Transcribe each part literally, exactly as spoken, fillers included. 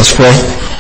us pray.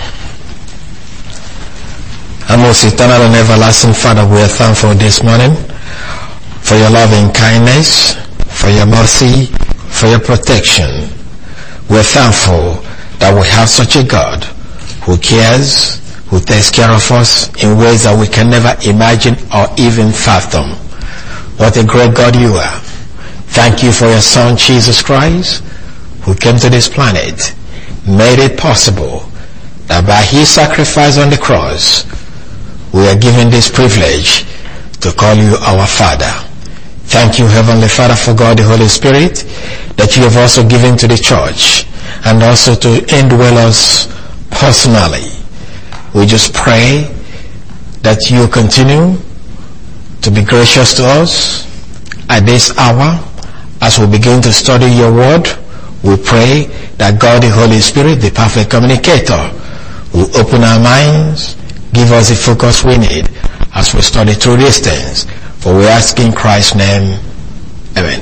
Our most eternal and everlasting Father, we are thankful this morning for your loving kindness, for your mercy, for your protection. We're thankful that we have such a God who cares, who takes care of us in ways that we can never imagine or even fathom. What a great God you are. Thank you for your Son, Jesus Christ, who came to this planet, made it possible that by his sacrifice on the cross, we are given this privilege to call you our Father. Thank you, Heavenly Father, for God the Holy Spirit, that you have also given to the church and also to indwell us personally. We just pray that you continue to be gracious to us at this hour as we begin to study your word. We pray that God the Holy Spirit, the perfect communicator, will open our minds, give us the focus we need as we study through these things. For we ask in Christ's name, amen.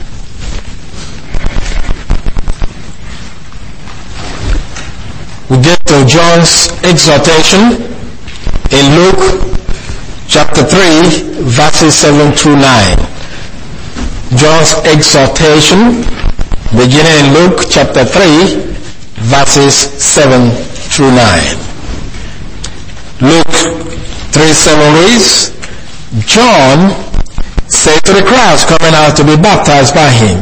We get to John's exhortation in Luke chapter three, verses seven through nine. John's exhortation beginning in Luke chapter three, verses seven through nine. Luke three seven reads, John said to the crowds coming out to be baptized by him,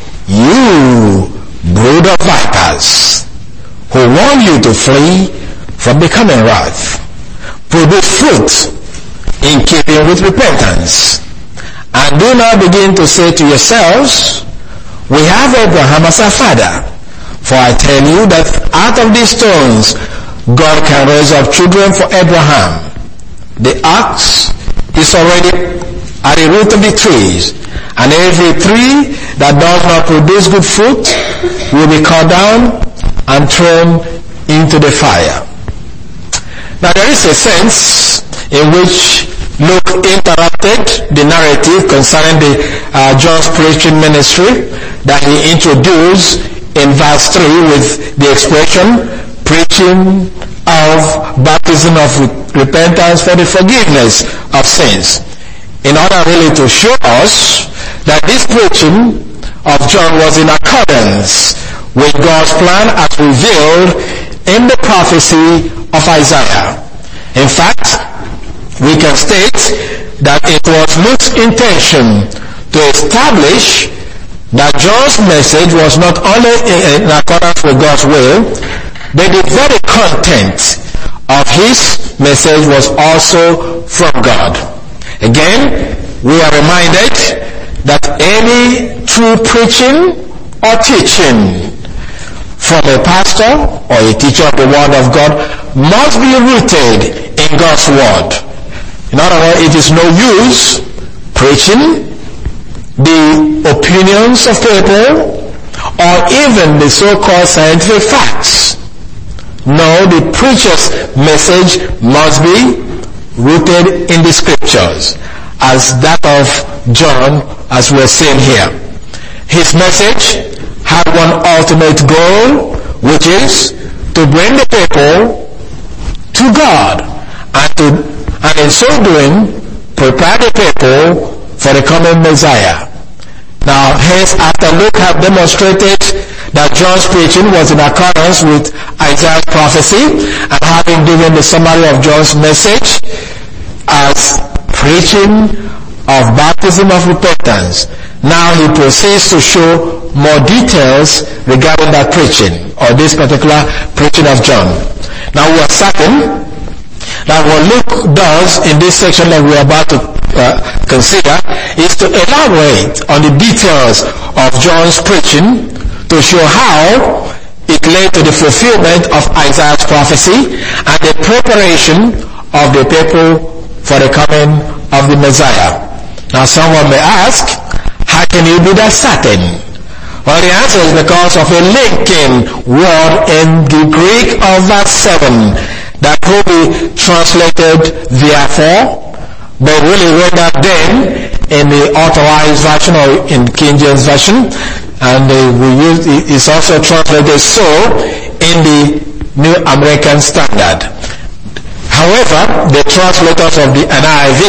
"You brood of vipers, who warn you to flee from becoming wrath, produce fruit in keeping with repentance. And do not begin to say to yourselves, we have Abraham as our father. For I tell you that out of these stones God can raise up children for Abraham. The ox is already at the root of the trees, and every tree that does not produce good fruit will be cut down and thrown into the fire." Now there is a sense in which Luke interrupted the narrative concerning the uh, John's preaching ministry that he introduced in verse three with the expression preaching of baptism of re- repentance for the forgiveness of sins, in order really to show us that this preaching of John was in accordance with God's plan as revealed in the prophecy of Isaiah. In fact, we can state that it was Luke's intention to establish that John's message was not only in accordance with God's will, but the very content of his message was also from God. Again, we are reminded that any true preaching or teaching from a pastor or a teacher of the Word of God must be rooted in God's Word. In other words, it is no use preaching the opinions of people or even the so-called scientific facts. No, the preacher's message must be rooted in the scriptures, as that of John, as we're seeing here. His message had one ultimate goal, which is to bring the people to God, and to and in so doing, prepare the people for the coming Messiah. Now, hence, after Luke had demonstrated that John's preaching was in accordance with Isaiah's prophecy, and having given the summary of John's message as preaching of baptism of repentance, now he proceeds to show more details regarding that preaching, or this particular preaching of John. Now, we are certain that what Luke does in this section that we are about to uh, consider is to elaborate on the details of John's preaching to show how it led to the fulfillment of Isaiah's prophecy and the preparation of the people for the coming of the Messiah. Now someone may ask, how can you be that certain? Well, the answer is because of a linking word in the Greek of verse seven that could be translated therefore, but really read that then in the authorized version or in King James version, and uh, we use it's also translated so in the New American Standard. However, the translators of the N I V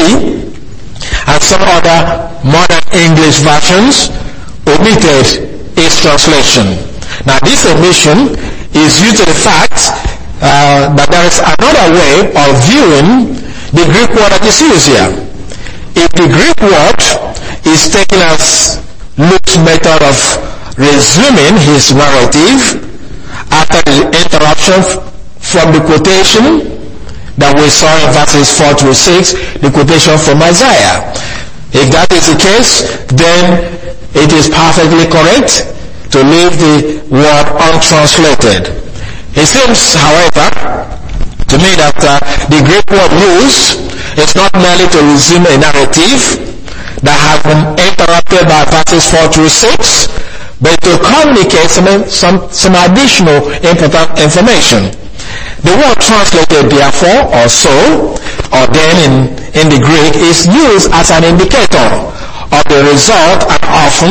and some other modern English versions omitted its translation. Now, this omission is due to the fact uh, that there is another way of viewing the Greek word that is used here. If the Greek word is taken as Luke's method of resuming his narrative after the interruption from the quotation that we saw in verses four through six, the quotation from Isaiah. If that is the case, then it is perfectly correct to leave the word untranslated. It seems, however, to me that uh, the Greek word used is not merely to resume a narrative that has been interrupted by verses four through six, but to communicate some, some, some additional important information. The word translated therefore, or so, or then in, in the Greek, is used as an indicator of the result and often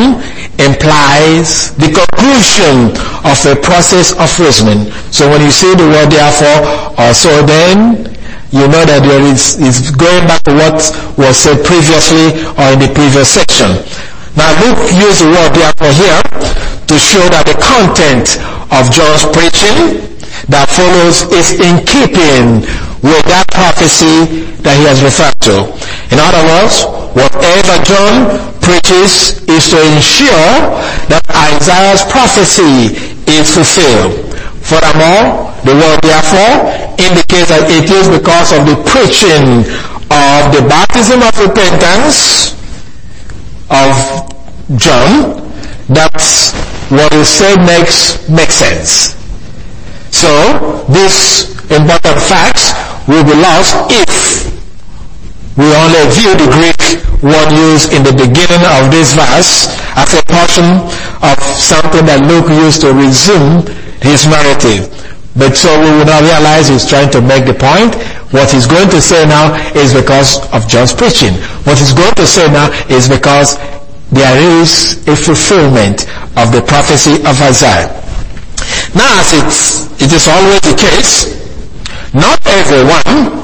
implies the conclusion of a process of reasoning. So when you see the word therefore, or so then, you know that there is, is going back to what was said previously or in the previous section. Now Luke used the word therefore here to show that the content of John's preaching that follows is in keeping with that prophecy that he has referred to. In other words, whatever John preaches is to ensure that Isaiah's prophecy is fulfilled. Furthermore, the word therefore indicates that it is because of the preaching of the baptism of repentance of John that what is said makes, makes sense. So, these important facts will be lost if we only view the Greek word used in the beginning of this verse as a portion of something that Luke used to resume his narrative. But so we will not realize he's trying to make the point. What he's going to say now is because of John's preaching. What he's going to say now is because there is a fulfillment of the prophecy of Isaiah. Now, as it's, it is always the case, not everyone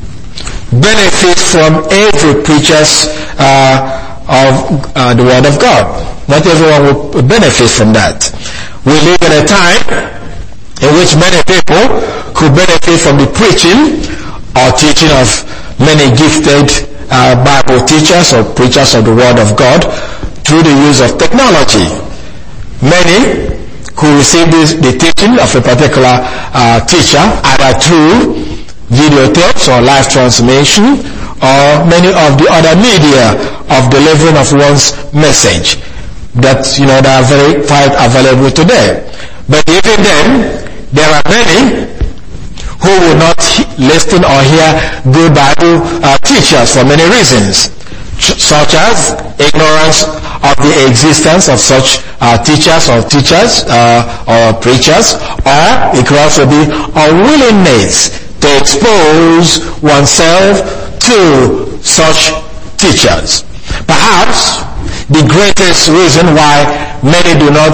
benefits from every preacher's uh, of uh, the Word of God. Not everyone will benefit from that. We live in a time in which many people could benefit from the preaching or teaching of many gifted uh, Bible teachers or preachers of the Word of God through the use of technology. Many could receive this, the teaching of a particular uh, teacher either through videotapes or live transmission or many of the other media of delivering of one's message that, you know, that are very quite available today. But even then, there are many who will not listen or hear good Bible uh, teachers for many reasons, such as ignorance of the existence of such uh, teachers or teachers uh, or preachers, or it could also be unwillingness to expose oneself to such teachers. Perhaps the greatest reason why many do not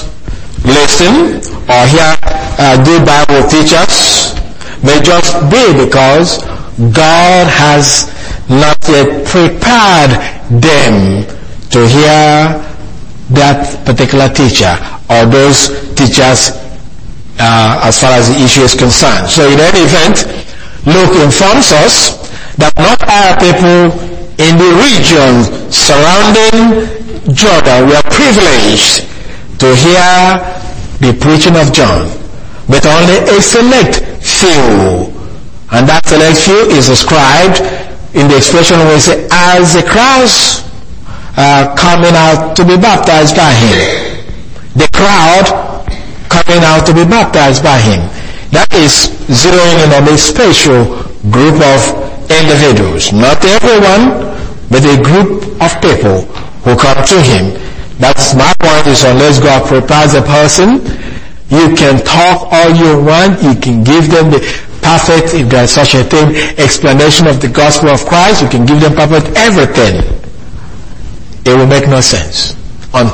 listen or hear uh, good Bible teachers may just be because God has not yet prepared them to hear that particular teacher or those teachers uh, as far as the issue is concerned. So in any event, Luke informs us that not all people in the region surrounding Jordan were privileged to hear the preaching of John, but only a select few. And that select few is described in the expression where we say, as the crowds uh, coming out to be baptized by him. The crowd coming out to be baptized by him. That is zeroing in on a special group of individuals. Not everyone, but a group of people who come to him. That's my point, is unless God prepares a person, you can talk all you want, you can give them the perfect, if there is such a thing, explanation of the gospel of Christ, you can give them perfect everything. It will make no sense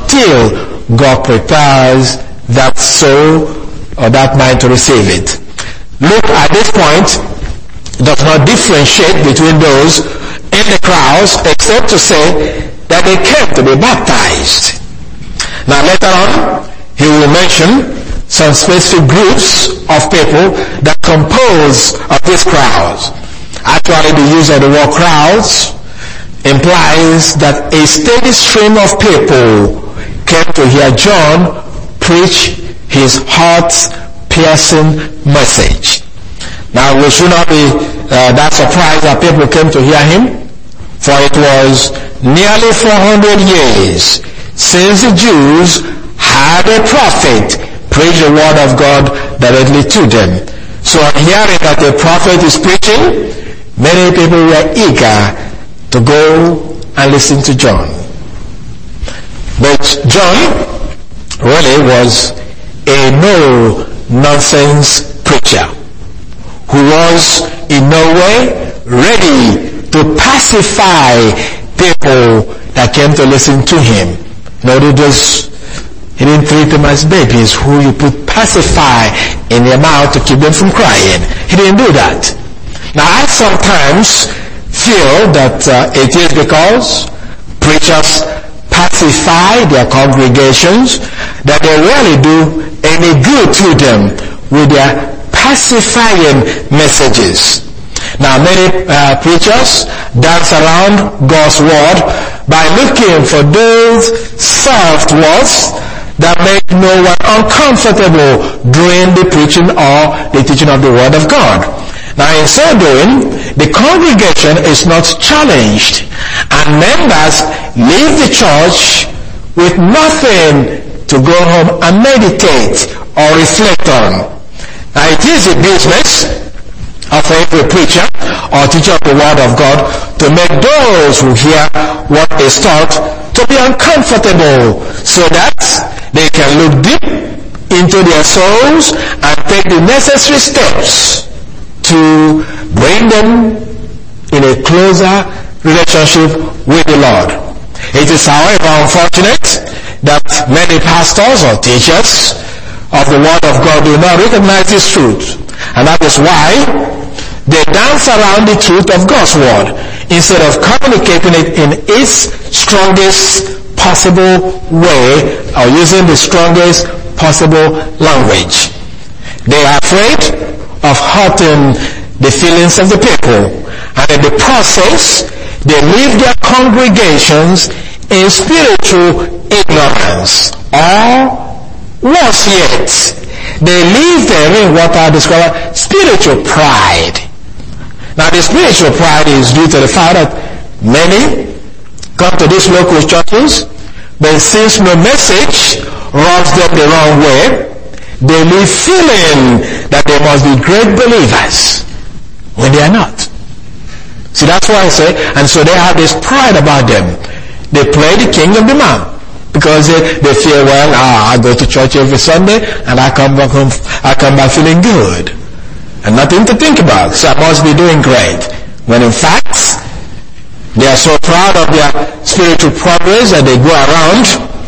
until God prepares that soul or that mind to receive it. Luke at this point does not differentiate between those in the crowds except to say that they came to be baptized. Now later on, he will mention some specific groups of people that compose of these crowds. Actually, the use of the word crowds implies that a steady stream of people came to hear John preach his heart-piercing message. Now, we should not be uh, that surprised that people came to hear him, for it was nearly four hundred years since the Jews had a prophet preach the word of God directly to them. So on hearing that a prophet is preaching, many people were eager to go and listen to John. But John really was a no-nonsense preacher who was in no way ready to pacify people that came to listen to him. No, he just he didn't treat them as babies who you put pacify in their mouth to keep them from crying. He didn't do that. Now, I sometimes feel that uh, it is because preachers pacify their congregations that they rarely do any good to them with their pacifying messages. Now, many uh, preachers dance around God's word by looking for those soft words that make no one uncomfortable during the preaching or the teaching of the word of God. Now, in so doing, the congregation is not challenged, and members leave the church with nothing to go home and meditate or reflect on. Now, it is a business of every preacher or teacher of the word of God to make those who hear what is taught to be uncomfortable, so that they can look deep into their souls and take the necessary steps to bring them in a closer relationship with the Lord. It is, however, unfortunate that many pastors or teachers of the word of God do not recognize this truth, and that is why they dance around the truth of God's word instead of communicating it in its strongest possible way or using the strongest possible language. They are afraid of hurting the feelings of the people, and in the process they leave their congregations in spiritual ignorance, or worse yet, they live there in what I describe as spiritual pride. Now, the spiritual pride is due to the fact that many come to these local churches, but since no message rubs them the wrong way, they live feeling that they must be great believers when they are not. See, that's why I say, and so they have this pride about them. They play the king of the man, because they, they feel, well, ah, I go to church every Sunday and I come back home, I come back feeling good and nothing to think about, so I must be doing great. When in fact, they are so proud of their spiritual progress that they go around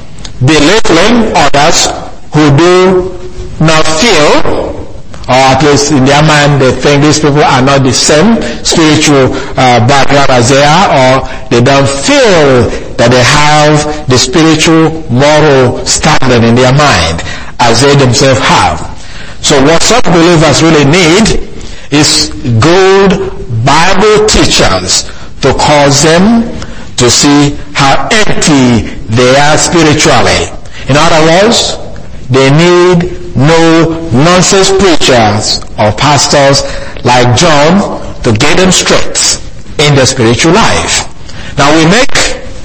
belittling others who do not feel, or at least in their mind they think these people are not the same spiritual uh, background as they are, or they don't feel that they have the spiritual moral standard in their mind as they themselves have. So what such believers really need is good Bible teachers to cause them to see how empty they are spiritually. In other words, they need no nonsense preachers or pastors like John to get them straight in their spiritual life. Now we make,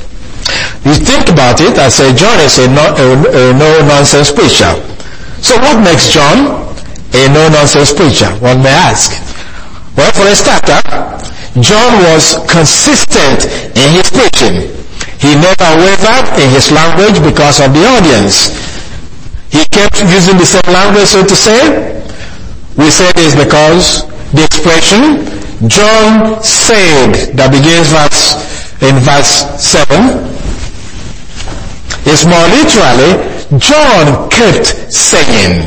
you think about it, I say John is a, no, a, a no-nonsense preacher. So what makes John a no-nonsense preacher, one may ask? Well, for a starter, John was consistent in his preaching. He never wavered in his language because of the audience. He kept using the same language, so to say. We say this because the expression John said that begins verse, in verse seven is more literally John kept saying.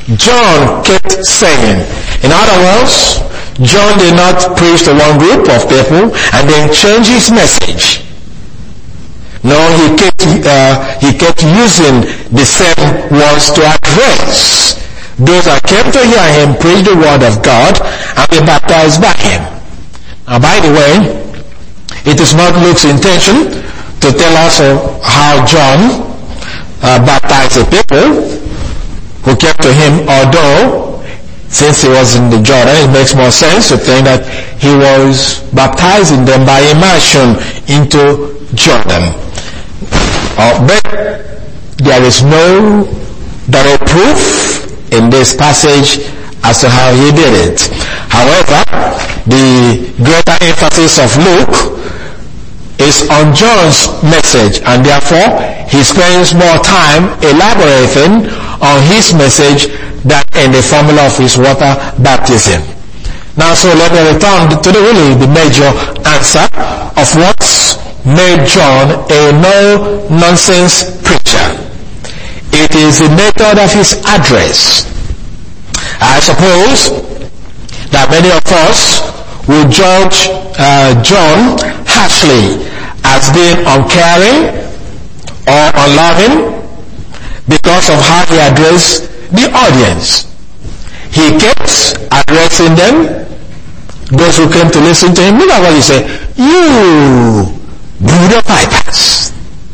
John kept saying. In other words, John did not preach to one group of people and then change his message. No, he kept, uh, he kept using the same words to address those that came to hear him preach the word of God and be baptized by him. Now, by the way, it is not Luke's intention to tell us how John uh, baptized the people who came to him, although since he was in the Jordan, it makes more sense to think that he was baptizing them by immersion into Jordan. Uh, but there is no direct proof in this passage as to how he did it. However, the greater emphasis of Luke is on John's message, and therefore he spends more time elaborating on his message than in the formula of his water baptism. Now, so let me return to the really the major answer of what's made John a no-nonsense preacher. It is the method of his address. I suppose that many of us will judge uh, John harshly as being uncaring or unloving because of how he addressed the audience. He kept addressing them, those who came to listen to him. Look at what he said. You brood of vipers.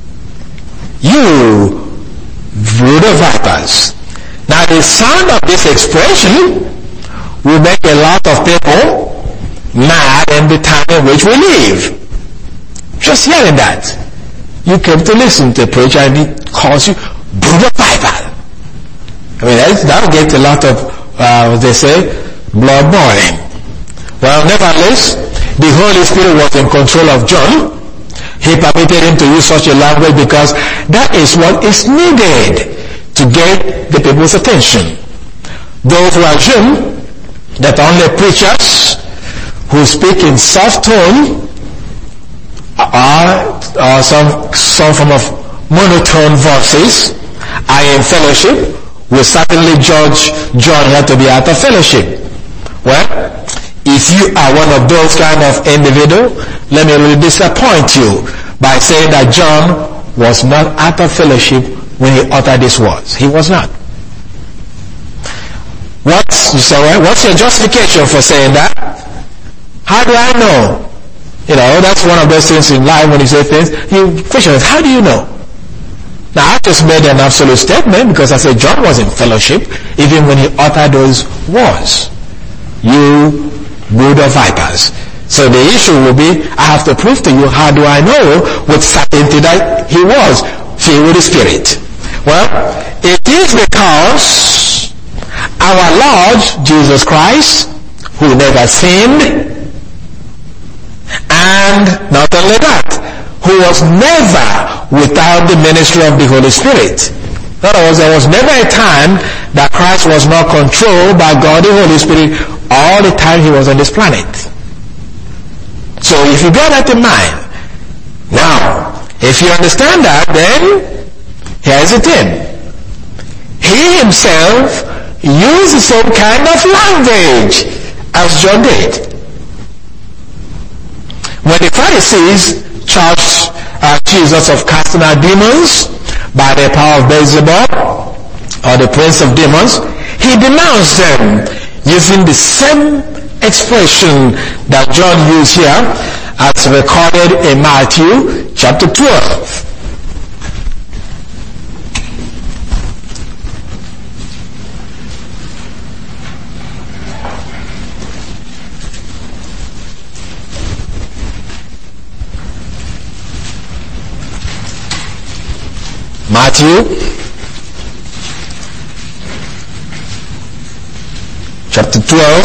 You brood of vipers. Now the sound of this expression will make a lot of people mad in the time in which we live. Just hearing that. You came to listen to a preacher and he calls you brood of viper. I mean, that will get a lot of, uh, they say, blood boiling. Well, nevertheless, the Holy Spirit was in control of John. He permitted him to use such a language because that is what is needed to get the people's attention. Those who assume that only preachers who speak in soft tone are, or some, some form of monotone voices are in fellowship will certainly judge John here to be out of fellowship. Well, if you are one of those kind of individual, let me really disappoint you by saying that John was not out of fellowship when he uttered these words. He was not. What's, you say, well, what's your justification for saying that? How do I know? You know, that's one of those things in life when you say things. You question is, how do you know? Now, I just made an absolute statement because I said John was in fellowship even when he uttered those words. You brood of vipers. So the issue will be, I have to prove to you, how do I know with certainty that he was filled with the Spirit? Well, it is because our Lord Jesus Christ, who never sinned, and not only that, who was never without the ministry of the Holy Spirit. In other words, there was never a time that Christ was not controlled by God the Holy Spirit all the time he was on this planet. So if you bear that in mind, now, if you understand that, then here's the thing. He himself used the same kind of language as John did. When the Pharisees charged uh, Jesus of casting out demons by the power of Beelzebub, or the prince of demons, he denounced them using the same expression that John used here as recorded in Matthew chapter twelve. Matthew chapter twelve,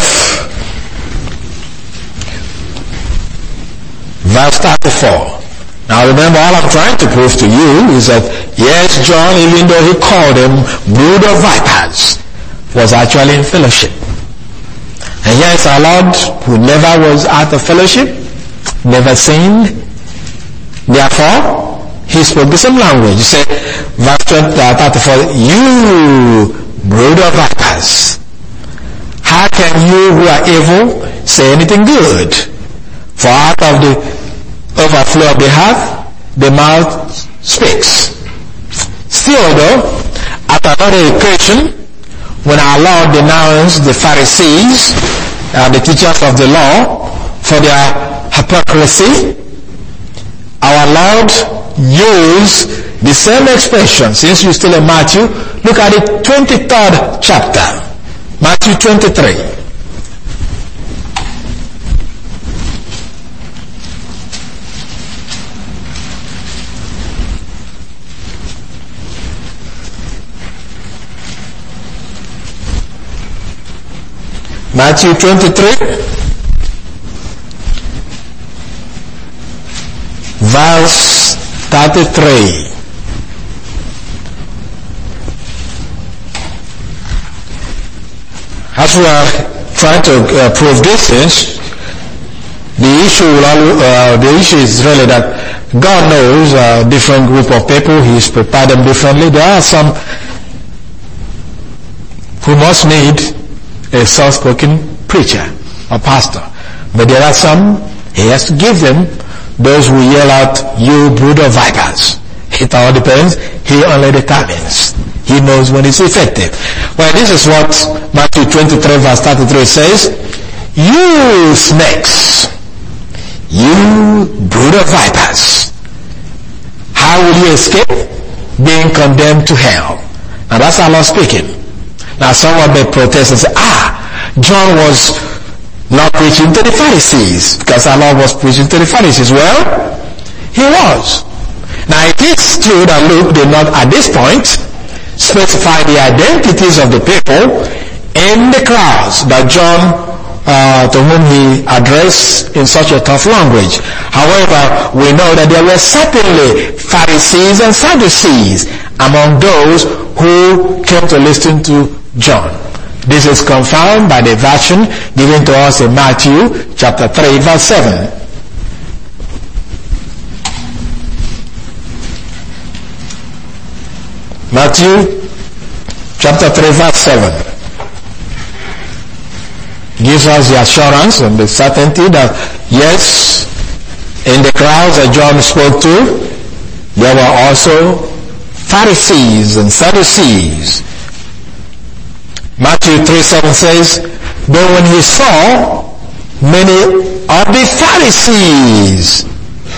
verse thirty-four. Now remember, all I'm trying to prove to you is that yes, John, even though he called them brood of vipers, was actually in fellowship. And yes, our Lord, who never was out of fellowship, never sinned, therefore he spoke the same language. He said, verse thirty-four, you brood of vipers. How can you who are evil say anything good? For out of the overflow of the heart, the mouth speaks. Still though, at another occasion, when our Lord denounced the Pharisees and the teachers of the law for their hypocrisy, our Lord used the same expression. Since you're still in Matthew, look at the twenty-third chapter. Matthew twenty-three. Matthew twenty-three, verse thirty-three. As we are trying to uh, prove this things, the issue will, uh, the issue is really that God knows a different group of people. He's prepared them differently. There are some who must need a soft-spoken preacher or pastor, but there are some he has to give them those who yell out, "You brood of vipers." It all depends. He only determines. He knows when it's effective. Well, this is what Matthew twenty-three verse thirty-three says. "You snakes, you brood of vipers, how will you escape being condemned to hell?" Now that's our Lord speaking. Now someone may protest and say, ah, John was not preaching to the Pharisees because our Lord was preaching to the Pharisees. Well, he was. Now it is true that Luke did not at this point specify the identities of the people in the crowds that John uh, to whom he addressed in such a tough language. However, we know that there were certainly Pharisees and Sadducees among those who came to listen to John. This is confirmed by the version given to us in Matthew chapter three verse seven. Matthew chapter three verse seven gives us the assurance and the certainty that yes, in the crowds that John spoke to, there were also Pharisees and Sadducees. Matthew three seven says, "But when he saw many of the Pharisees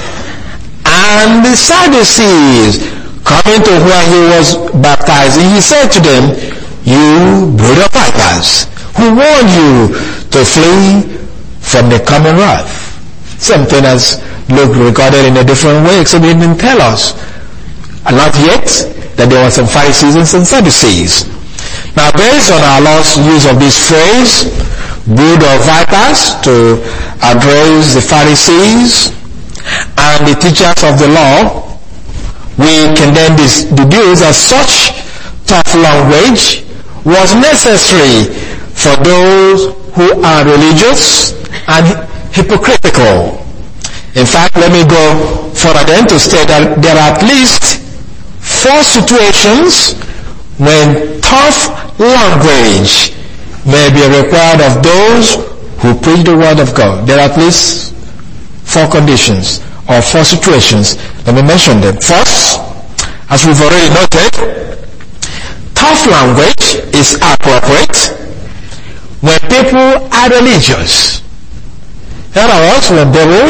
and the Sadducees coming to where he was baptizing, he said to them, 'You brood of vipers, who warned you to flee from the coming wrath?'" Something as Luke recorded in a different way, except he didn't tell us. And not yet that there were some Pharisees and some Sadducees. Now, based on our Lord's use of this phrase, brood of vipers, to address the Pharisees and the teachers of the law, we can then deduce that such tough language was necessary for those who are religious and hypocritical. In fact, let me go further then to state that there are at least four situations when tough language may be required of those who preach the word of God. There are at least four conditions or four situations. Let me mention them. First, as we've already noted, tough language is appropriate when people are religious. In other words, when people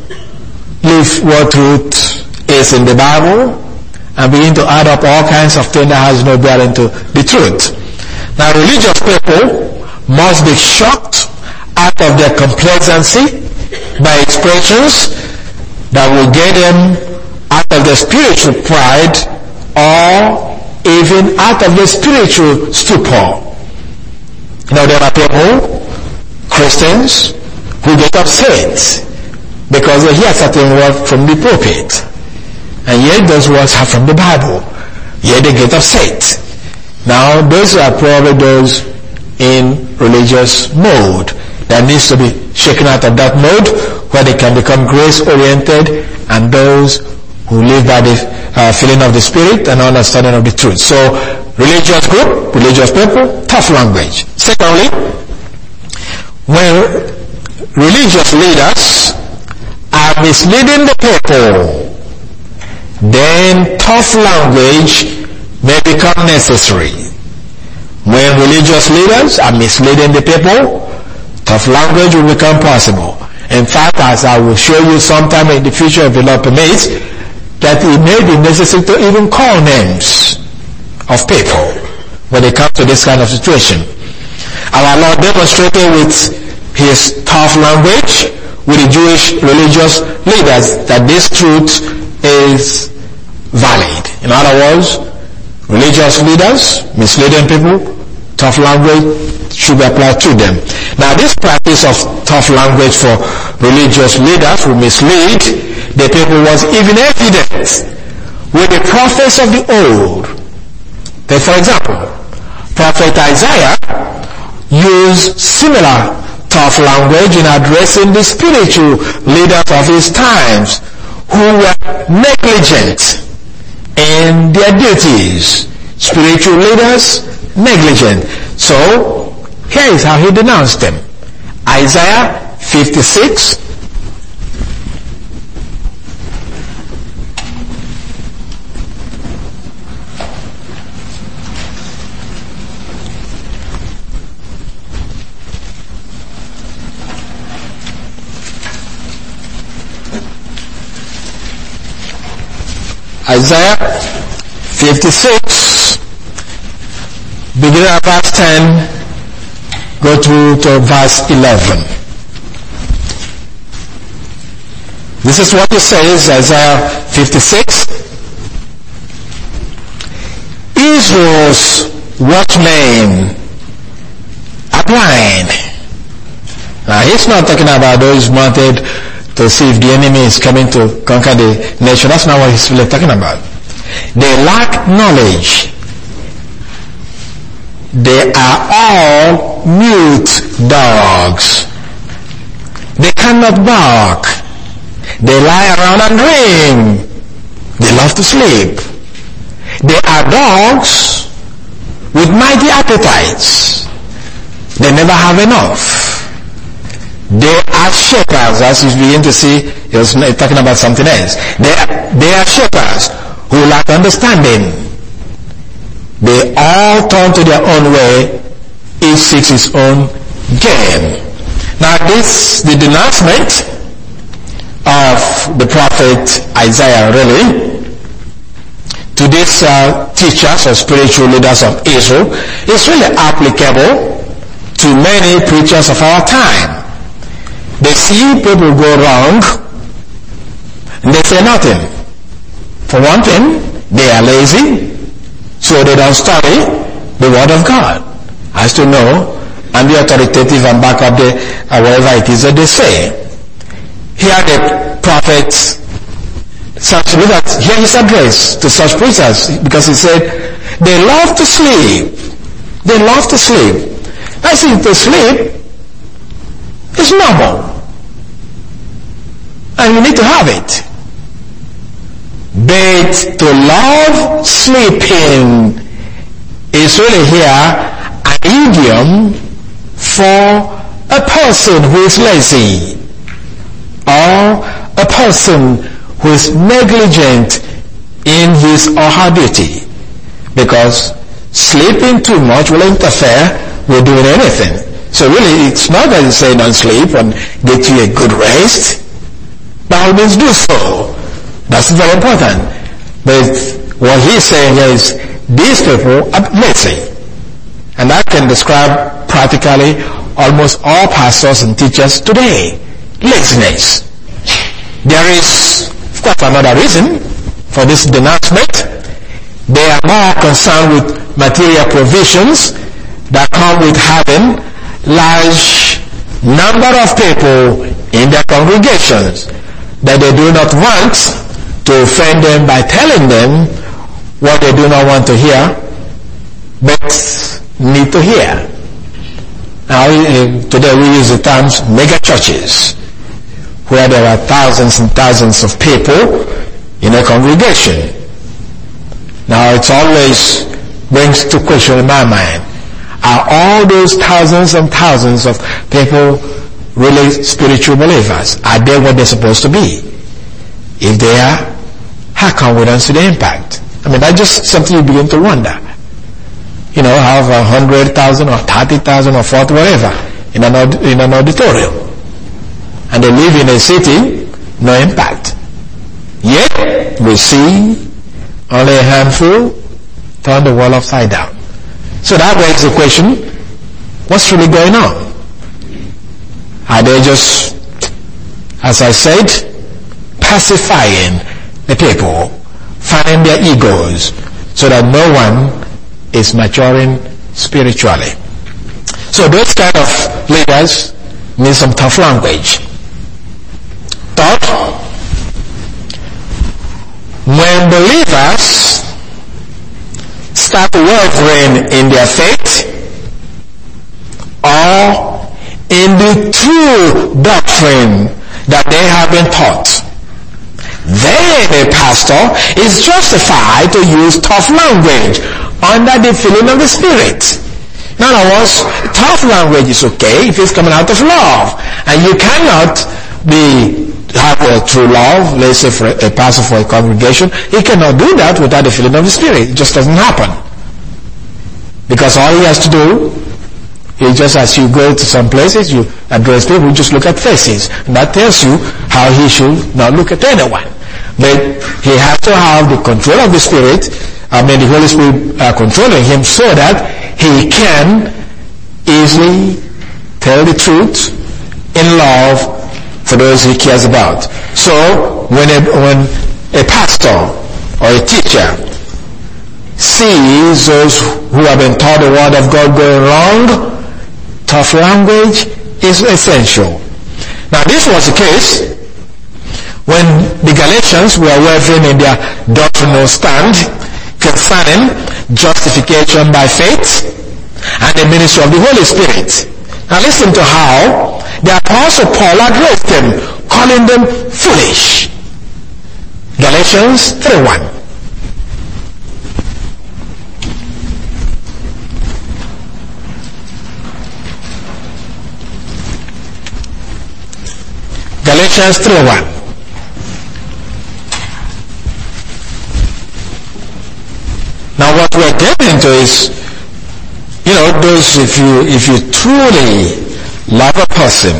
leave what truth is in the Bible and begin to add up all kinds of things that has no bearing to the truth. Now, religious people must be shocked out of their complacency by expressions that will get them out of their spiritual pride or even out of their spiritual stupor. You know, there are people, Christians, who get upset because they hear certain words from the pulpit. And yet those words are from the Bible. Yet they get upset. Now, those are probably those in religious mode that needs to be shaken out of that mode where they can become grace-oriented, and those who live by the uh, feeling of the Spirit and understanding of the truth. So, religious group, religious people, tough language. Secondly, when religious leaders are misleading the people, then tough language may become necessary. When religious leaders are misleading the people, tough language will become possible. In fact, as I will show you sometime in the future if the Lord permits, that it may be necessary to even call names of people when they come to this kind of situation. Our Lord demonstrated with his tough language with the Jewish religious leaders that this truth is valid. In other words, religious leaders misleading people, tough language should be applied to them. Now, this practice of tough language for religious leaders who mislead the people was even evident with the prophets of the old. Take, for example, Prophet Isaiah used similar tough language in addressing the spiritual leaders of his times who were negligent in their duties. Spiritual leaders, negligent. So, here is how he denounced them. Isaiah fifty-six. Isaiah fifty-six, beginning at verse ten, go through to verse eleven. This is what it says, Isaiah fifty-six. Israel's watchmen are blind. Now, he's not talking about those mounted to see if the enemy is coming to conquer the nation. That's not what he's really talking about. They lack knowledge. They are all mute dogs. They cannot bark. They lie around and dream. They love to sleep. They are dogs with mighty appetites. They never have enough. They are shepherds, as you begin to see, he was talking about something else. They are, they are shepherds who lack understanding. They all turn to their own way, each seeks his own gain. Now this, the denouncement of the prophet Isaiah really, to these uh, teachers or spiritual leaders of Israel, is really applicable to many preachers of our time. They see people go wrong, and they say nothing. For one thing, they are lazy, so they don't study the Word of God as to know and be authoritative and back up the, uh, whatever it is that they say. Here the prophet, such, look at, here his address to such preachers, because he said, they love to sleep. They love to sleep. I see, to sleep is normal. And you need to have it. But to love sleeping is really here an idiom for a person who is lazy or a person who is negligent in his or her duty. Because sleeping too much will interfere with doing anything. So really, it's not that you say don't sleep and get you a good rest. By all means do so. That's very important. But what he's saying is, these people are lazy. And that can describe practically almost all pastors and teachers today. Laziness. There is, of course, another reason for this denouncement. They are more concerned with material provisions that come with having large number of people in their congregations, that they do not want to offend them by telling them what they do not want to hear, but need to hear. Now, today we use the terms mega churches, where there are thousands and thousands of people in a congregation. Now, it's always brings to question in my mind, are all those thousands and thousands of people really spiritual believers? Are they what they're supposed to be? If they are, how come we don't see the impact? I mean, that's just something you begin to wonder. You know, have a hundred thousand or thirty thousand or forty, whatever, in an, in an auditorium. And they live in a city, no impact. Yet, we see only a handful turn the world upside down. So that begs the question, what's really going on? Are they just, as I said, pacifying the people, fanning their egos, so that no one is maturing spiritually? So those kind of leaders need some tough language. Third, when believers start wavering in their faith or in the true doctrine that they have been taught, then a pastor is justified to use tough language under the filling of the Spirit. In other words, tough language is okay if it's coming out of love, and you cannot be have a true love. Let's say for a pastor for a congregation, he cannot do that without the filling of the Spirit. It just doesn't happen. Because all he has to do is just, as you go to some places, you address people, you just look at faces. And that tells you how he should not look at anyone. But he has to have the control of the Spirit, I mean the Holy Spirit uh, controlling him, so that he can easily tell the truth in love for those he cares about. So when a, when a pastor or a teacher sees those who have been taught the word of God going wrong, tough language is essential. Now this was the case when the Galatians were wavering in their doctrinal stand concerning justification by faith and the ministry of the Holy Spirit. Now listen to how the Apostle Paul addressed them, calling them foolish. Galatians three one. Galatians three one. Now what we're getting into is, you know, those, if you, if you truly love a person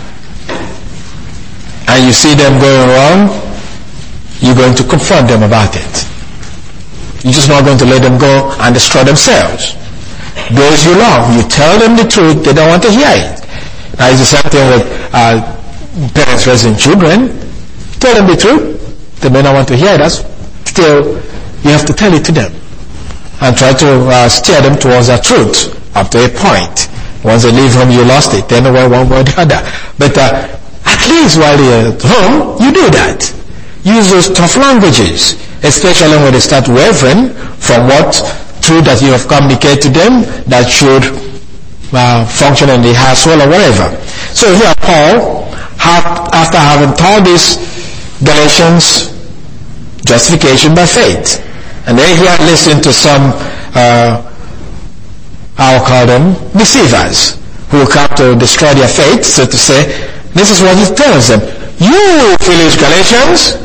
and you see them going wrong, you're going to confront them about it. You're just not going to let them go and destroy themselves. Those you love, you tell them the truth, they don't want to hear it. Now it's the same thing with uh, parents raising children. Tell them the truth, they may not want to hear it. Still, you have to tell it to them and try to uh, steer them towards the truth up to a point. Once they leave home, you lost it. They know one way or the other. But uh, at least while you're at home, you do that. Use those tough languages, especially when they start wavering from what truth that you have communicated to them that should uh, function in the household or whatever. So here Paul, have, after having taught these Galatians justification by faith, and then he had listened to some uh, I'll call them deceivers, who will come to destroy their faith, so to say. This is what he tells them. You foolish Galatians.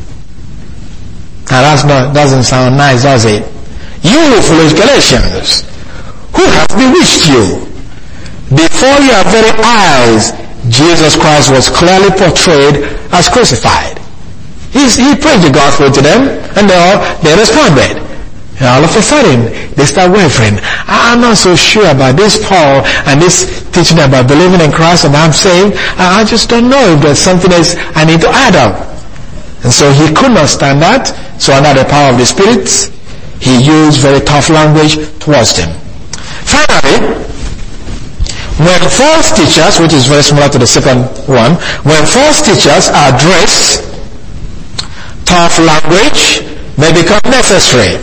Now that's not, doesn't sound nice, does it? You foolish Galatians, who has bewitched you? Before your very eyes, Jesus Christ was clearly portrayed as crucified. He's, he preached the gospel to them, and they all, they responded. And all of a sudden, they start wavering. I'm not so sure about this Paul and this teaching about believing in Christ, and I'm saying, I just don't know if there's something else I need to add up. And so he could not stand that. So under the power of the Spirit, he used very tough language towards them. Finally, when false teachers, which is very similar to the second one, when false teachers are addressed, tough language may become necessary.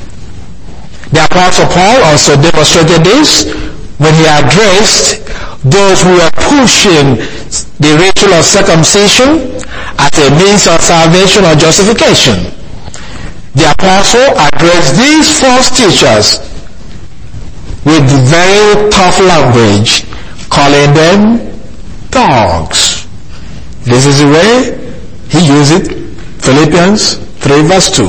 The Apostle Paul also demonstrated this when he addressed those who were pushing the ritual of circumcision as a means of salvation or justification. The Apostle addressed these false teachers with very tough language, calling them dogs. This is the way he used it. Philippians three verse two.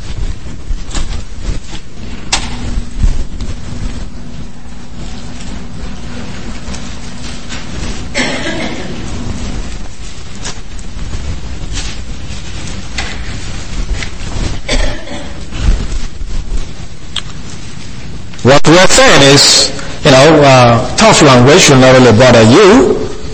What we're saying is, you know, uh, tough language should not really bother you,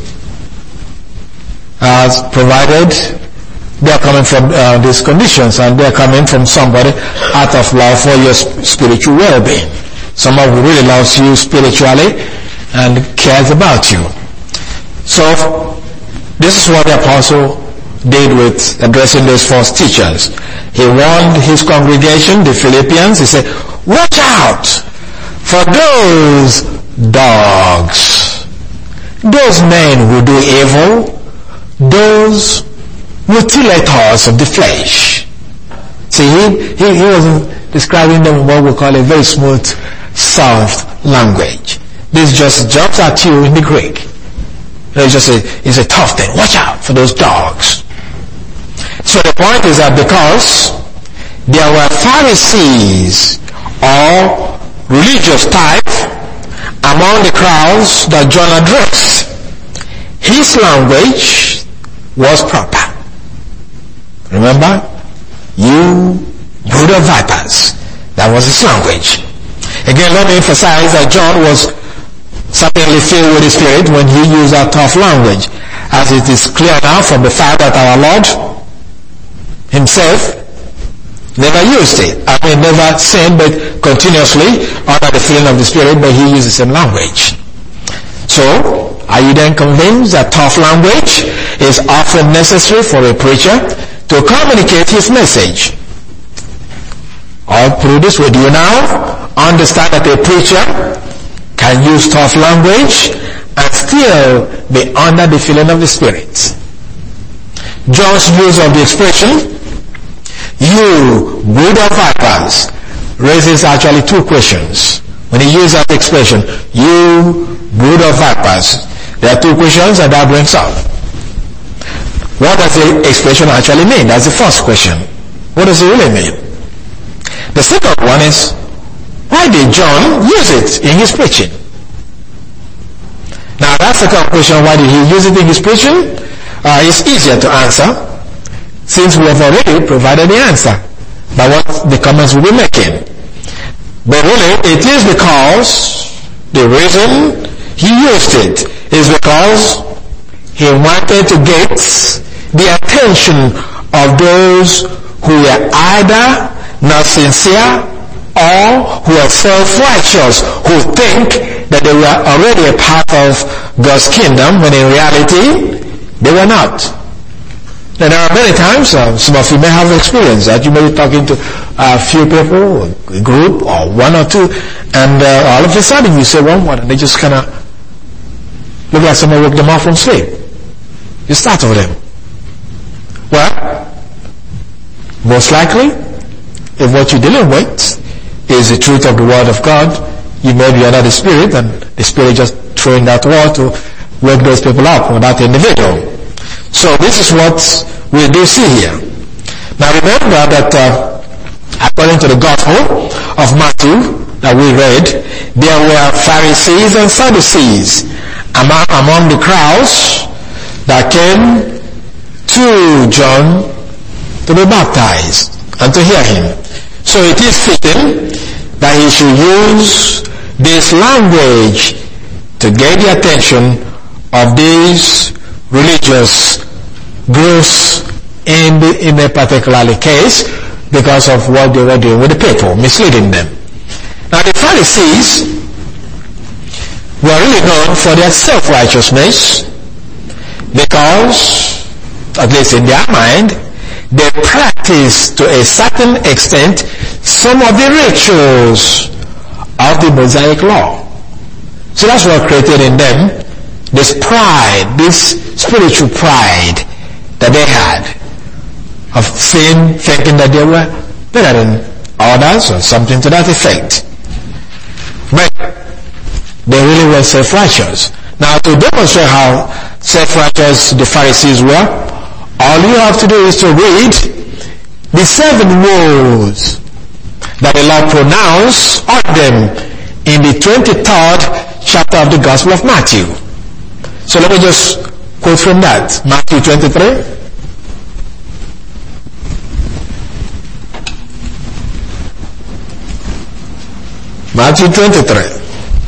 as provided they're coming from uh, these conditions, and they're coming from somebody out of love for your sp- spiritual well-being. Someone who really loves you spiritually and cares about you. So, this is what the apostle did with addressing those false teachers. He warned his congregation, the Philippians. He said, watch out for those dogs, those men who do evil, those mutilators of the flesh. See, he, he, he wasn't describing them in what we call a very smooth, soft language. This just jumps at you in the Greek. It's just a, it's a tough thing. Watch out for those dogs. So the point is that because there were Pharisees or religious type among the crowds that John addressed, his language was proper. Remember? You brood of vipers. That was his language. Again, let me emphasize that John was certainly filled with the Spirit when he used that tough language, as it is clear now from the fact that our Lord himself never used it. I mean, never sinned, but continuously under the feeling of the Spirit, but he used the same language. So, are you then convinced that tough language is often necessary for a preacher to communicate his message? Or put it this way, do you now understand that a preacher can use tough language and still be under the feeling of the Spirit? John's use of the expression, you brood of vipers, raises actually two questions. When he uses that expression, you brood of vipers, there are two questions that that brings up. What does the expression actually mean? That's the first question. What does it really mean? The second one is, why did John use it in his preaching? Now that second question, why did he use it in his preaching? Uh, it's easier to answer, since we have already provided the answer by what the comments we'll be making. But really, it is because the reason he used it is because he wanted to get the attention of those who were either not sincere or who are self-righteous, who think that they were already a part of God's kingdom when in reality they were not. Now, there are many times, uh, some of you may have experienced that. You may be talking to a few people, a group, or one or two, and uh, all of a sudden you say one word, and they just kind of look like someone woke them up from sleep. You startle them. Well, most likely, if what you're dealing with is the truth of the Word of God, you may be under the Spirit, and the Spirit just throwing that word to wake those people up, or that individual. So this is what we do see here. Now remember that uh, according to the Gospel of Matthew that we read, there were Pharisees and Sadducees among, among the crowds that came to John to be baptized and to hear him. So it is fitting that he should use this language to get the attention of these religious groups in the, in a particular case because of what they were doing with the people, misleading them. Now the Pharisees were really known for their self-righteousness because, at least in their mind, they practiced to a certain extent some of the rituals of the Mosaic law. So that's what created in them this pride, this spiritual pride that they had of sin, thinking that they were better than others or something to that effect. But They really were self-righteous. Now, to demonstrate how self-righteous the Pharisees were, all you have to do is to read the seven woes that the Lord pronounced on them in the twenty-third chapter of the Gospel of Matthew. So let me just quote from that. Matthew twenty-three. Matthew twenty-three.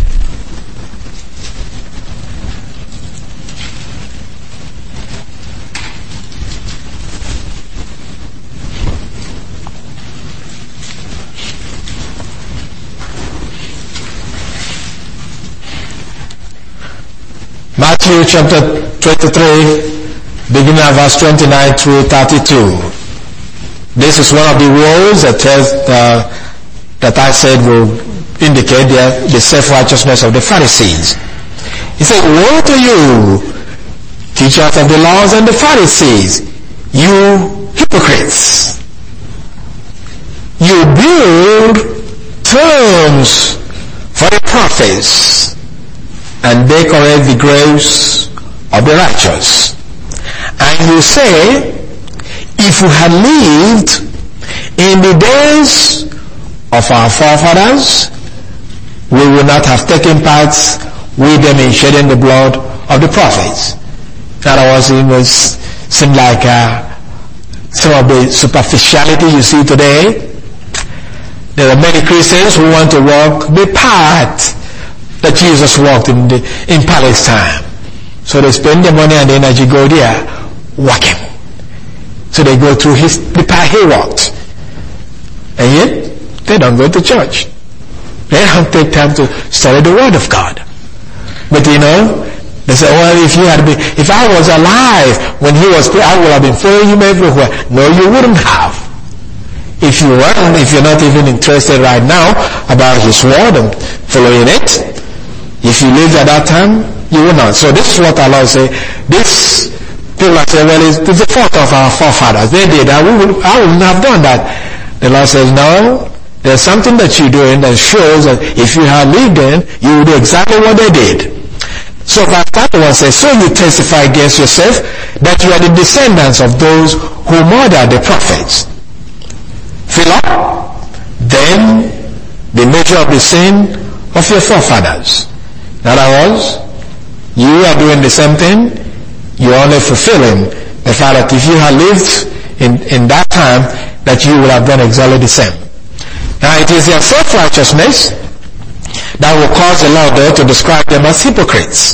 Matthew chapter twenty-three, beginning at verse twenty-nine through thirty-two. This is one of the words that tells, uh, that I said will indicate the, the self-righteousness of the Pharisees. He said, "Woe to you, teachers of the laws and the Pharisees, you hypocrites! You build tombs for the prophets, and decorate the graves of the righteous. And you say, if we had lived in the days of our forefathers, we would not have taken part with them in shedding the blood of the prophets." In other words, it was, seemed like uh, some of the superficiality you see today. There are many Christians who want to walk the path that Jesus walked in the, in Palestine. So they spend their money and the energy go there walking. So they go through his, the path he walked. And yet, they don't go to church. They don't take time to study the Word of God. But you know, they say, well, if you had been, if I was alive when he was, I would have been following him everywhere. No, you wouldn't have. If you weren't, if you're not even interested right now about his Word and following it, if you lived at that time, you will not. So this is what Allah say. This, people are saying, well, it's, it's the fault of our forefathers. They did that. We would, I wouldn't have done that. The Lord says, no, there's something that you're doing that shows that if you had lived in, you would do exactly what they did. So verse thirty-one says, so you testify against yourself that you are the descendants of those who murdered the prophets. Fill up, then, the measure of the sin of your forefathers. In other words, you are doing the same thing, you're only fulfilling the fact that if you had lived in, in that time, that you would have done exactly the same. Now it is their self-righteousness that will cause the Lord to describe them as hypocrites.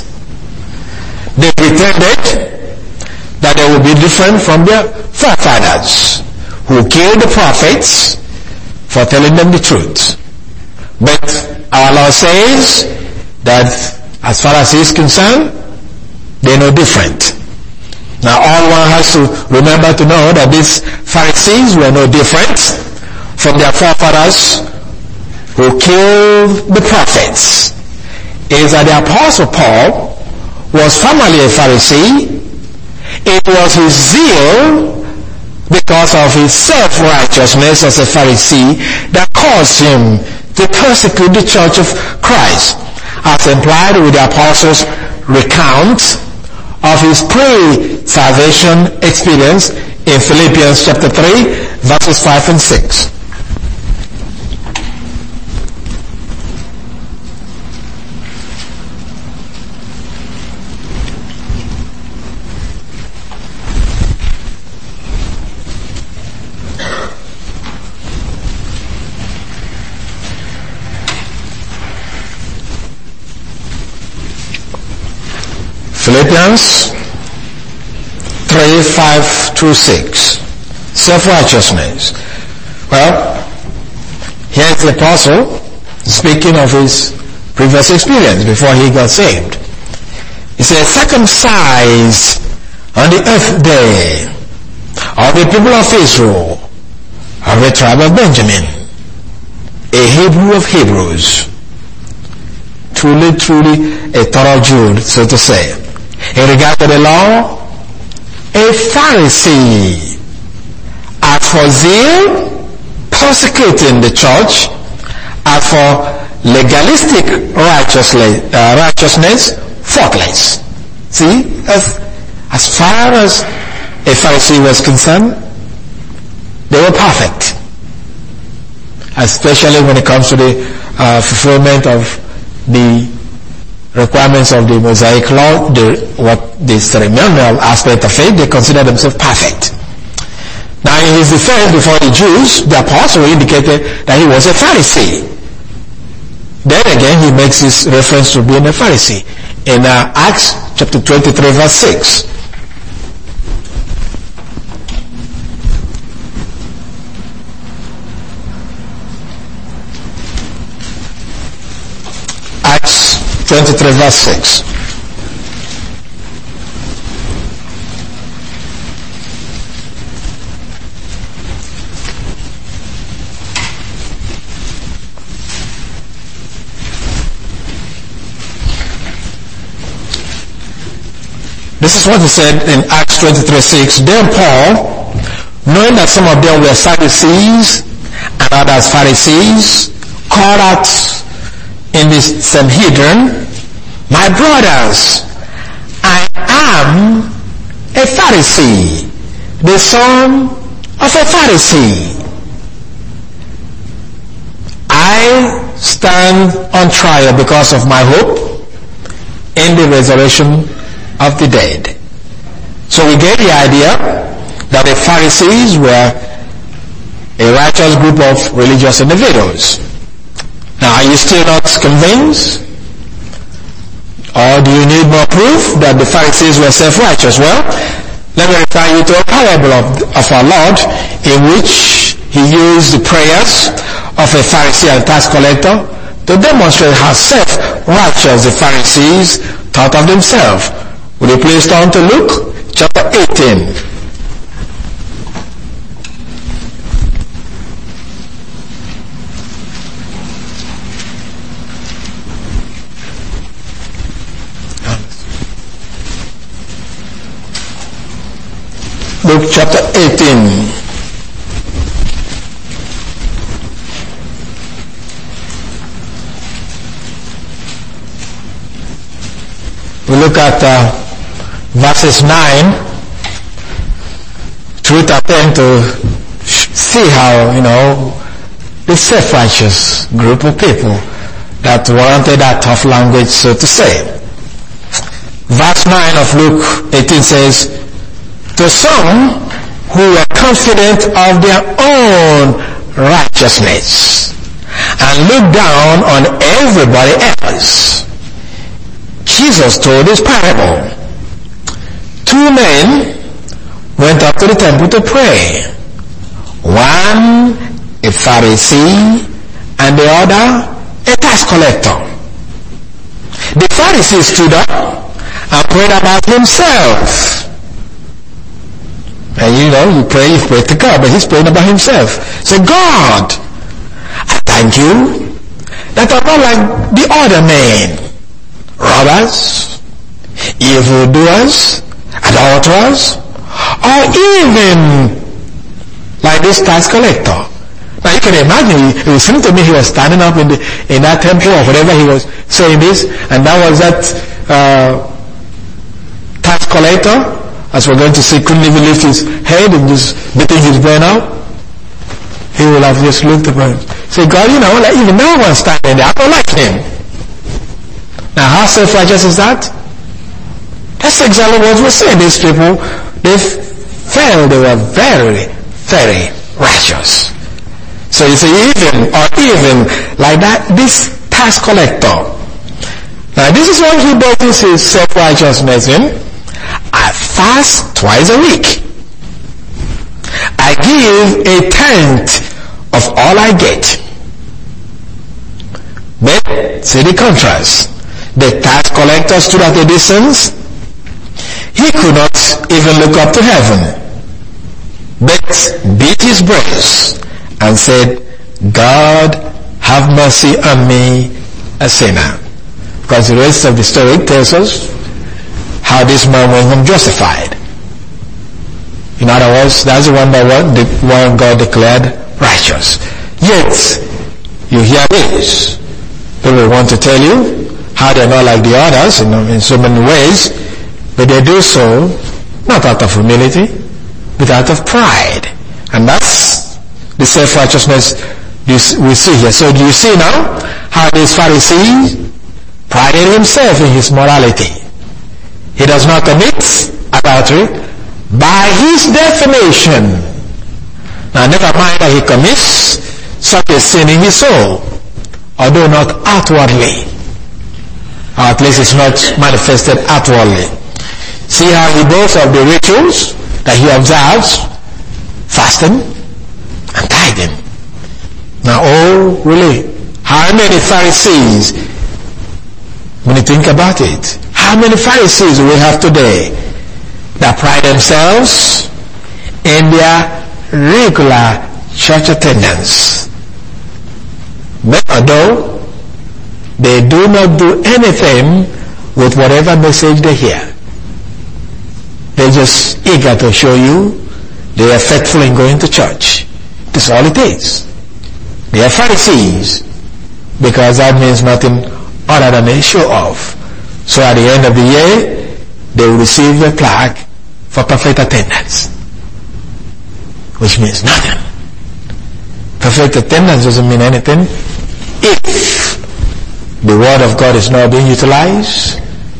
They pretended that they would be different from their forefathers, who killed the prophets for telling them the truth. But our Lord says that as far as He is concerned, they're no different. Now all one has to remember to know that these Pharisees were no different from their forefathers who killed the prophets. It is that the Apostle Paul was formerly a Pharisee. It was his zeal because of his self-righteousness as a Pharisee that caused him to persecute the church of Christ, as implied with the apostles' recount of his pre-salvation experience in Philippians chapter three, verses five and six. Philippians three, five through six. Self-righteousness. Well, here's the apostle speaking of his previous experience before he got saved. He says, circumcised on the eighth day of the people of Israel, of the tribe of Benjamin, a Hebrew of Hebrews, truly, truly a thorough Jew, so to say. In regard to the law, a Pharisee. As for zeal, persecuting the church. As for legalistic righteousness, uh, righteousness faultless. See, as, as far as a Pharisee was concerned, they were perfect. Especially when it comes to the uh, fulfillment of the requirements of the Mosaic law, the, what the ceremonial aspect of it, they consider themselves perfect. Now in his defense before the Jews, the apostle indicated that he was a Pharisee. Then again he makes this reference to being a Pharisee in uh, Acts chapter twenty-three verse six. Acts twenty-three verse six. This is what he said in Acts twenty-three six. Then Paul, knowing that some of them were Sadducees and others Pharisees, called out in the Sanhedrin, my brothers, I am a Pharisee, the son of a Pharisee. I stand on trial because of my hope in the resurrection of the dead. So we get the idea that the Pharisees were a righteous group of religious individuals. Now, are you still not convinced? Or do you need more proof that the Pharisees were self-righteous? Well, let me refer you to a parable of, of our Lord in which he used the prayers of a Pharisee and tax collector to demonstrate how self-righteous the Pharisees thought of themselves. Will you please turn to Luke chapter eighteen? Luke chapter eighteen. We look at uh, verses nine through to ten to see how, you know, the self-righteous group of people that warranted that tough language, so to say. Verse nine of Luke eighteen says, to some who were confident of their own righteousness and looked down on everybody else, Jesus told this parable. Two men went up to the temple to pray. One a Pharisee and the other a tax collector. The Pharisee stood up and prayed about himself. And you know, you pray, you pray to God, but he's praying about himself. Say, God, I thank you that I'm not like the other men. Robbers, evildoers, adulterers, or even like this tax collector. Now you can imagine, it seemed to me he was standing up in the in that temple or whatever he was saying this, and that was that uh, tax collector, as we're going to see, couldn't even lift his head and just beating his brain out. He would have just looked at him. Say, God, you know, like even no one standing there, I don't like him. Now how self-righteous is that? That's exactly what we're saying. These people, they felt they were very, very righteous. So you say even, or even like that, this tax collector. Now this is what he bases his self-righteousness in. I fast twice a week. I give a tenth of all I get. But see the contrast. The tax collector stood at a distance. He could not even look up to heaven, but beat his breast and said, God, have mercy on me, a sinner. Because the rest of the story tells us how this man went home justified. In other words, that's the one that the one God declared righteous. Yet, you hear this. People want to tell you how they're not like the others in, in so many ways, but they do so not out of humility, but out of pride. And that's the self-righteousness we see here. So do you see now how this Pharisee prided himself in his morality? He does not commit adultery by his definition. Now never mind that he commits such a sin in his soul, although not outwardly, or at least it's not manifested outwardly. See how he boasts of the rituals that he observes, fasting and tithing. Now, oh, really, how many Pharisees, when you think about it, how many Pharisees do we have today that pride themselves in their regular church attendance? But although they do not do anything with whatever message they hear, they're just eager to show you they are faithful in going to church. That's all it is. They are Pharisees, because that means nothing other than a show off. So at the end of the year, they will receive a plaque for perfect attendance, which means nothing. Perfect attendance doesn't mean anything if the word of God is not being utilized.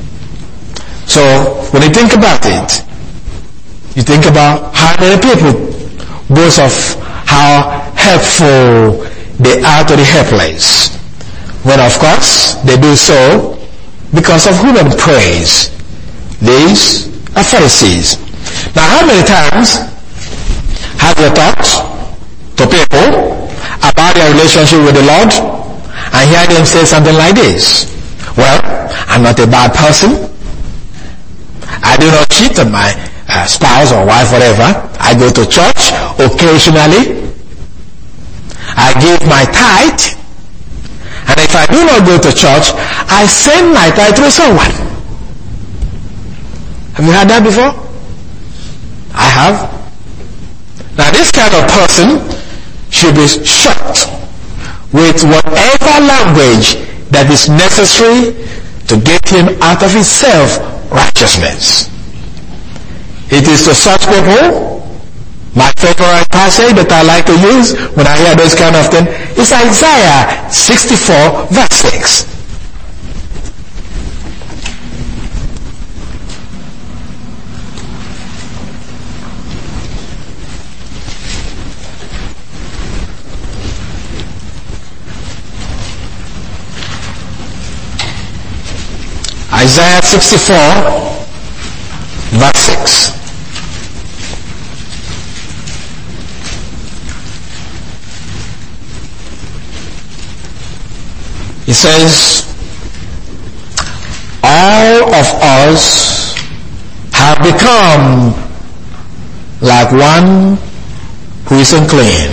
So when you think about it, you think about how many people boast of how helpful they are to the helpless, when of course they do so because of human praise. These are Pharisees. Now, how many times have you talked to people about their relationship with the Lord and hear them say something like this? Well, I'm not a bad person. I do not cheat on my uh, spouse or wife, whatever. I go to church occasionally. I give my tithe. And if I do not go to church, I send my tithe to someone. Have you heard that before? I have. Now this kind of person should be shot with whatever language that is necessary to get him out of his self-righteousness. It is to such people, my favorite passage that I like to use when I hear those kind of things is Isaiah sixty-four verse six. Isaiah sixty-four verse six. It says, all of us have become like one who is unclean,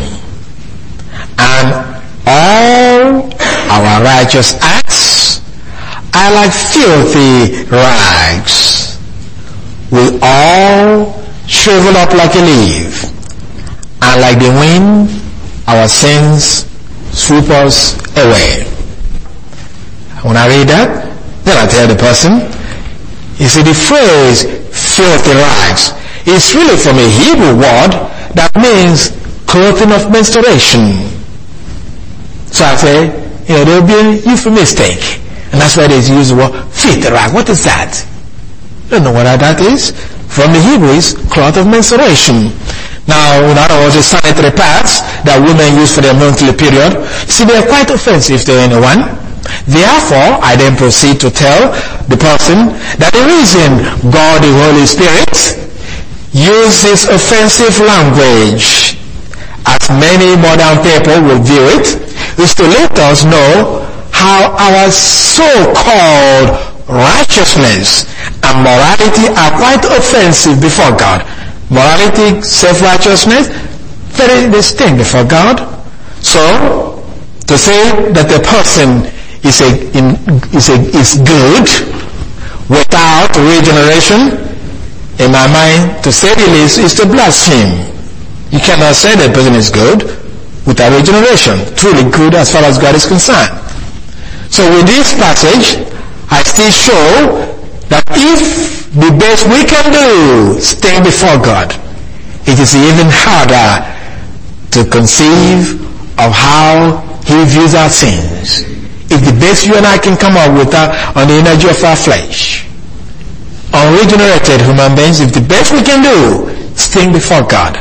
and all our righteous acts are like filthy rags. We all shrivel up like a leaf, and like the wind, our sins swoop us away. When I read that, then I tell the person, you see, the phrase filthy rags is really from a Hebrew word that means clothing of menstruation. So I say, you know, there will be a euphemistic, and that's why they use the word filthy rag. What is that? You don't know what that is? From the Hebrew is cloth of menstruation. Now, in other words, the sanitary pads that women use for their monthly period, see, they are quite offensive to anyone. Therefore, I then proceed to tell the person that the reason God, the Holy Spirit, uses offensive language, as many modern people will view it, is to let us know how our so-called righteousness and morality are quite offensive before God. Morality, self-righteousness, very distinct before God. So, to say that the person is a, in, is a, is good without regeneration, in my mind, to say the least, is to blaspheme. You cannot say that person is good without regeneration, truly good as far as God is concerned. So with this passage, I still show that if the best we can do stand before God, it is even harder to conceive of how He views our sins. If the best you and I can come up with are on the energy of our flesh, unregenerated human beings, if the best we can do stand before God,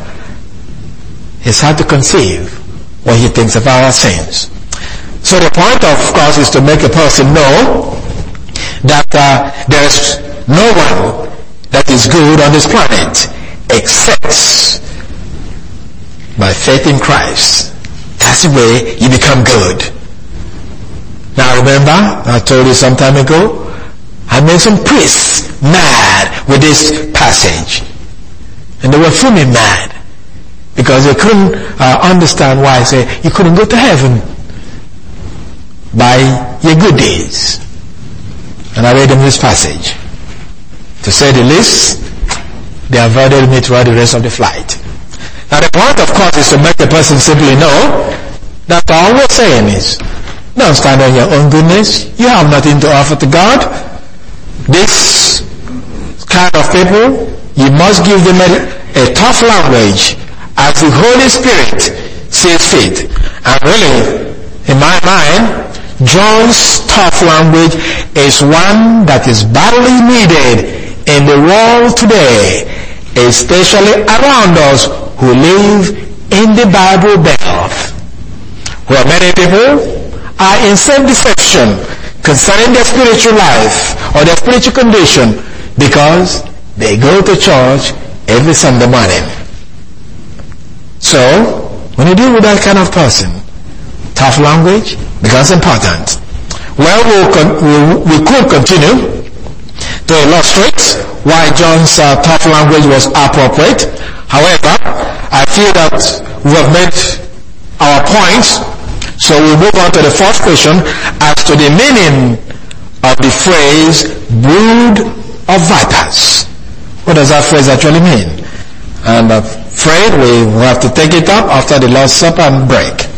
it's hard to conceive what He thinks of our sins. So the point, of course, is to make a person know that uh, there is no one that is good on this planet except by faith in Christ. That's the way you become good. Now remember, I told you some time ago, I made some priests mad with this passage. And they were fully mad because they couldn't uh, understand why I say you couldn't go to heaven by your good deeds. And I read them this passage. To say the least, they avoided me throughout the rest of the flight. Now the point, of course, is to make the person simply know that all we're saying is, don't stand on your own goodness. You have nothing to offer to God. This kind of people, you must give them a, a tough language as the Holy Spirit sees fit. And really, in my mind, John's tough language is one that is badly needed in the world today, especially around us who live in the Bible Belt, where many people are in self-deception concerning their spiritual life or their spiritual condition because they go to church every Sunday morning. So, when you deal with that kind of person, tough language becomes important. Well, we'll con- we, we could continue to illustrate why John's uh, tough language was appropriate. However, I feel that we have made our points, so we'll move on to the fourth question as to the meaning of the phrase brood of vipers. What does that phrase actually mean? And I'm afraid we will have to take it up after the Lord's Supper and break.